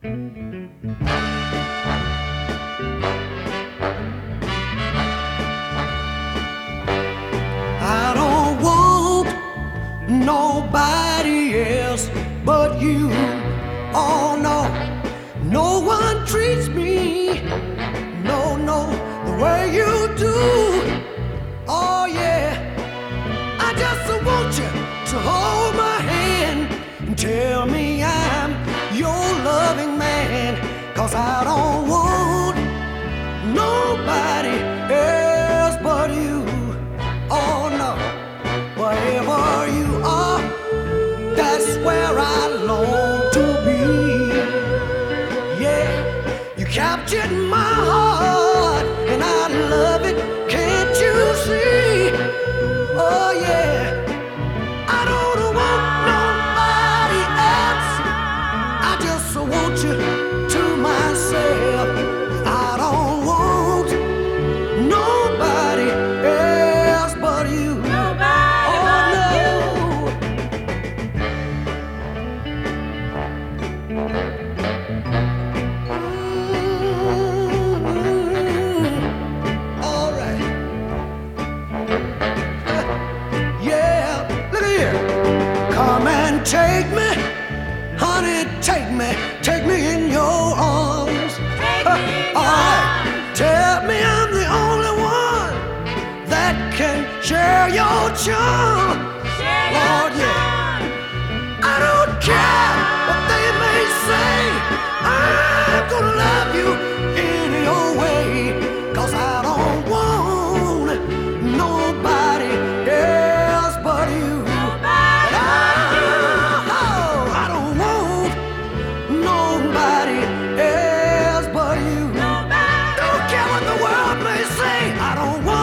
I don't want nobody else but you. Oh no, no one treats me, no, no, the way you do. Oh yeah, I just want you to hold my hand and tell me I'm your loving man. 'Cause I don't want nobody else but you. Oh no, wherever you are, that's where I long to be. Yeah, you captured my heart and I love it, can't you see? Oh yeah, I don't want nobody else, I just want you to myself. I don't want nobody else but you. Nobody but you. All right. Yeah, look here. Come and take me, honey, take me in your arms. Take me in All your right. arms. Tell me I'm the only one that can share your charm. Share your Lord, yeah. charm. I don't care what they may say, I'm gonna love you any old way. 'Cause I don't want nobody else but you. Nobody but you. I don't want nobody else but you. Nobody Don't care what the world may say, I don't want